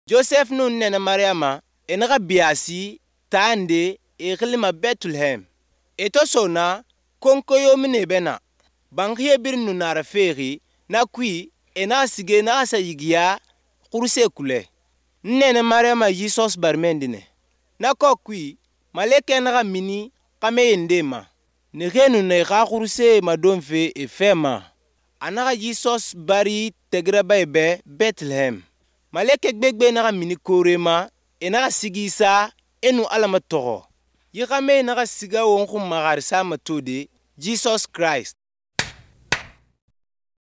Joseph nun nene Mariama enaga biasi tande eklima Bethlehem. Eto sona konkoyo mine bena. Bangiye bir nunara feri na kui enaga sige na sayigia kurse kule. Nene Mariama Jesus barmendine. Na kokui maleke naga mini kame endema. Negenu ne kurse madonfe efema. Anaga Jesus bari tegreba ebe Bethlehem. Maleke gbegbe naga mini korema enaga sigisa enu alama togo. Yikame naga siga wonku magarisa matode Jesus Christ.